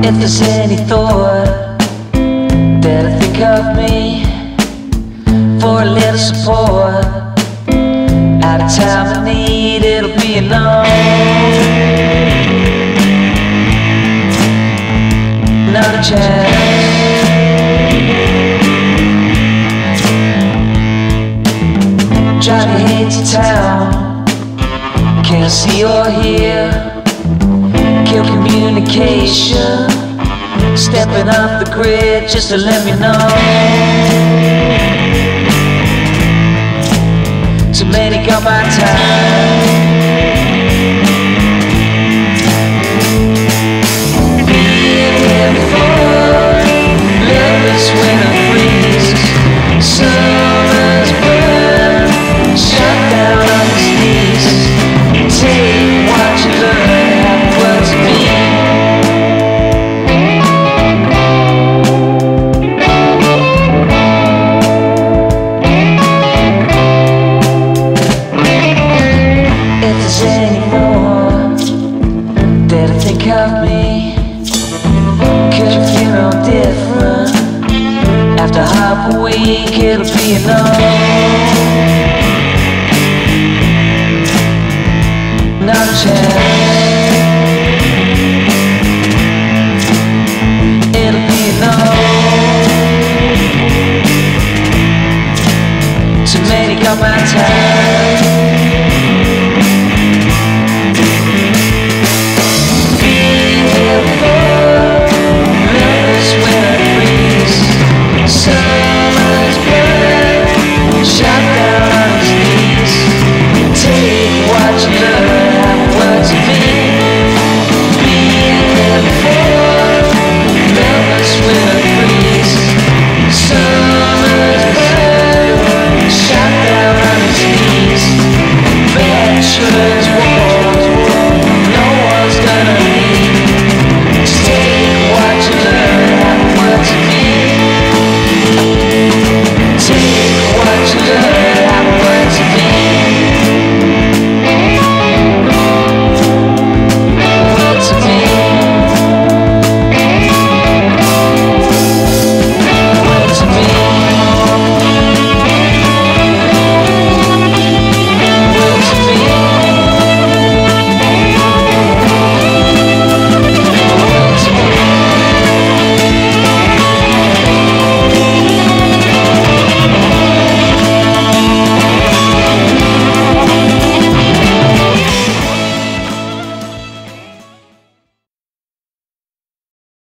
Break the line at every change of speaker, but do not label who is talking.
If there's any thought that I think of me for a little support, at a time of need, it'll be enough. Not a chance. Driving into town, can't see or hear, kill communication, stepping off the grid just to let me know. Too many got my time. Being here before, lovers winter freezes, summer's burn, shut down on the sneezes. Take what you learn, have what to be. That I think of me, could you feel no different? After half a week, it'll be enough. Not a chance.